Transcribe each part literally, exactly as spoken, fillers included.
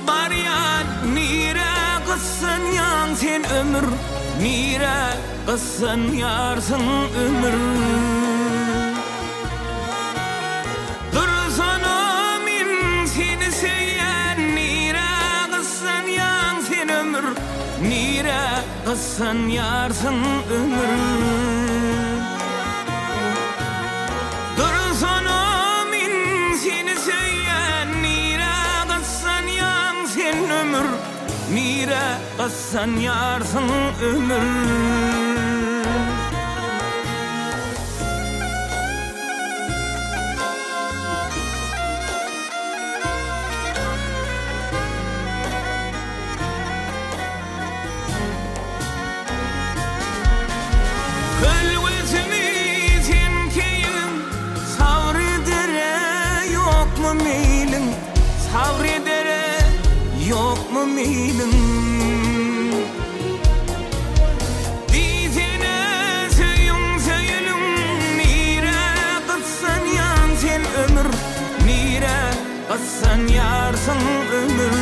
baryan nire kıssan yan sen ömür nire kıssan yarsın ömür dursana min seni seyen nire kıssan yan sen ömür nire kıssan yarsın ömür dursana min seni seyen nire kıssan yan sen ömür nire kıssan yarsın ömür Savredere yok mu meylin dizine söyün söyülün nire kıssan yan sen ömür nire kıssan yarsın ömür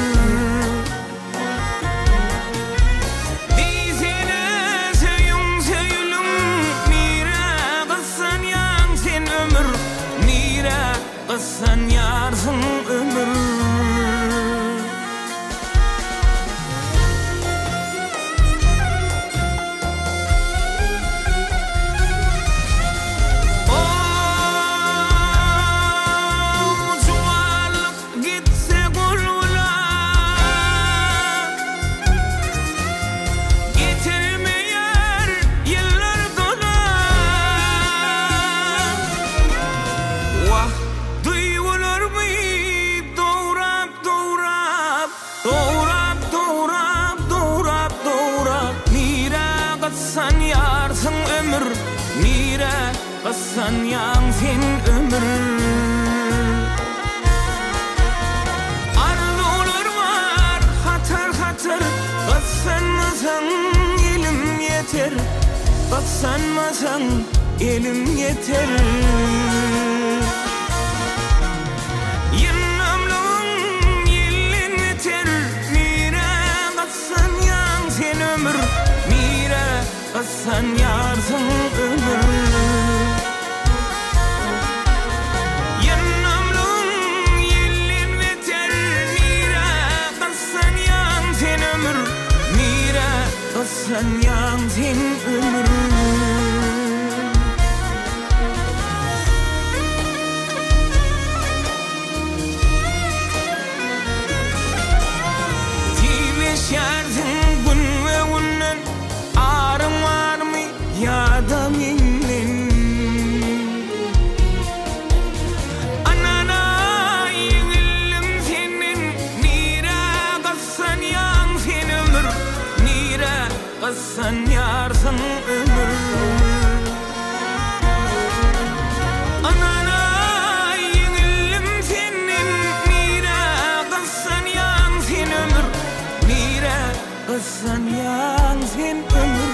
dizine söyün söyülün nire kıssan yan sen ömür nire kıssan yarsın ömür kıssan yarsın ömür nire kıssan yan sen ömür arzular var hatır hatır kıssanmasan elim yeter kıssanmasan elim yeter yen ömrüm yellin yeter nire kıssan yan sen ömür kıssan yarsın ömür yen ömrüm yellin yeter nire kıssan yan sen ömür nire kıssan yan sen ömür kıssan yarsın ömür anana yeğilim senin nire kıssan yan sen ömür nire kıssan yan sen ömür